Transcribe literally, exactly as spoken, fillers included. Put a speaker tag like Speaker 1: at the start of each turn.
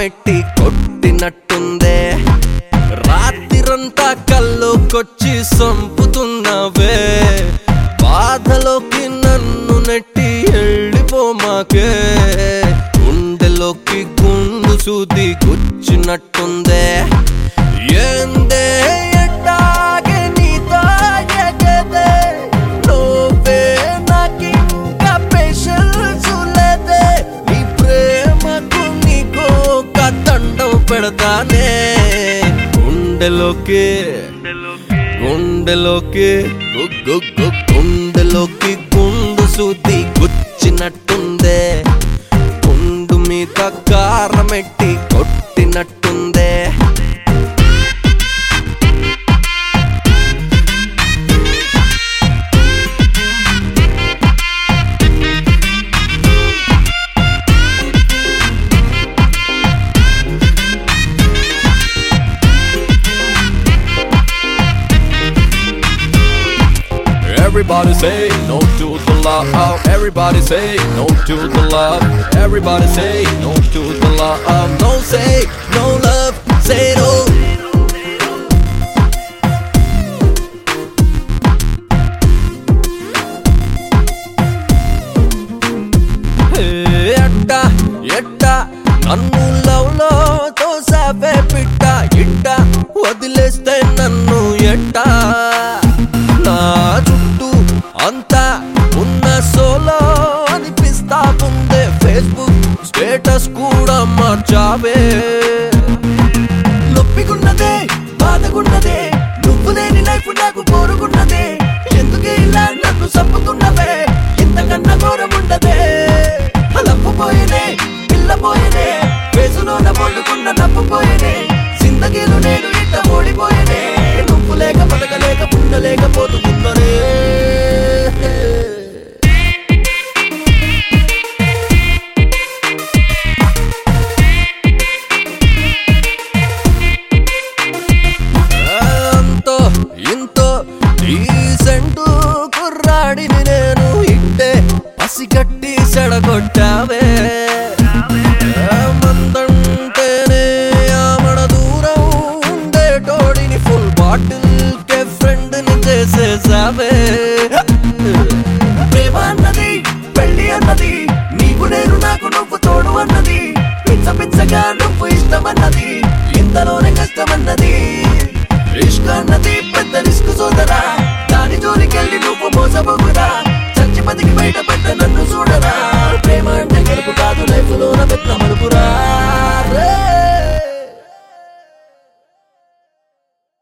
Speaker 1: కారమెట్టి కొట్టినట్టుందే రాత్రిరంతా కల్లోకొచ్చి సంపుతున్నావే బాధలోకి నన్ను నెట్టి వెళ్ళిపోమాకే గుండెలోకి గుండు సూది గుచ్చినట్టుందే ఏందే ఎట్టాగే నీతో ఎగదే నువ్వే నాకింకా పేషెన్స్ లేదే నీ ప్రేమకు నీకు ఒక దండం పెడతానే గుండెలోకి గుండెలోకి గుండెలోకి గుండు సూది గుచ్చినట్టుందే గుండు మీద కారమెట్టి కొట్టినట్టుందే
Speaker 2: Everybody say no to the love. Everybody say no to the love. Everybody say no to the love.
Speaker 1: No say no love, say no. ఎట్టా ఎట్టా నన్ను లవ్ లో తోసావే పిట్ట ఇట్ట వదిలేస్తే నన్ను ఎట్టా నా చుట్టూ అంతా ఉన్న సోలో అనిపిస్తా ఉందే ఫేస్బుక్ స్టేటస్ కూడా మార్చావే నొప్పికున్నదే బాధకున్నదే నువ్వు లేని లైఫ్ నాకు కోరుకున్నదే ఎందుకే ఇలా నన్ను చంపుతున్నవే ఇంతకన్నా ఘోరం ఉండదే లప్పుపోయేనే పిల్లపోయేనే ఫేసులోన పడుకున్న నప్పుపోయేనే జిందగీలో నేను ఇట్ట ఓడిపోయేనే నువ్వు లేక బతకలేక ఉండలేకపోతున్ననే అంతో ఇంతో డీసెంటు కుర్రాడిని నేను ఇట్టే పసిగట్టి సెడగొట్టావే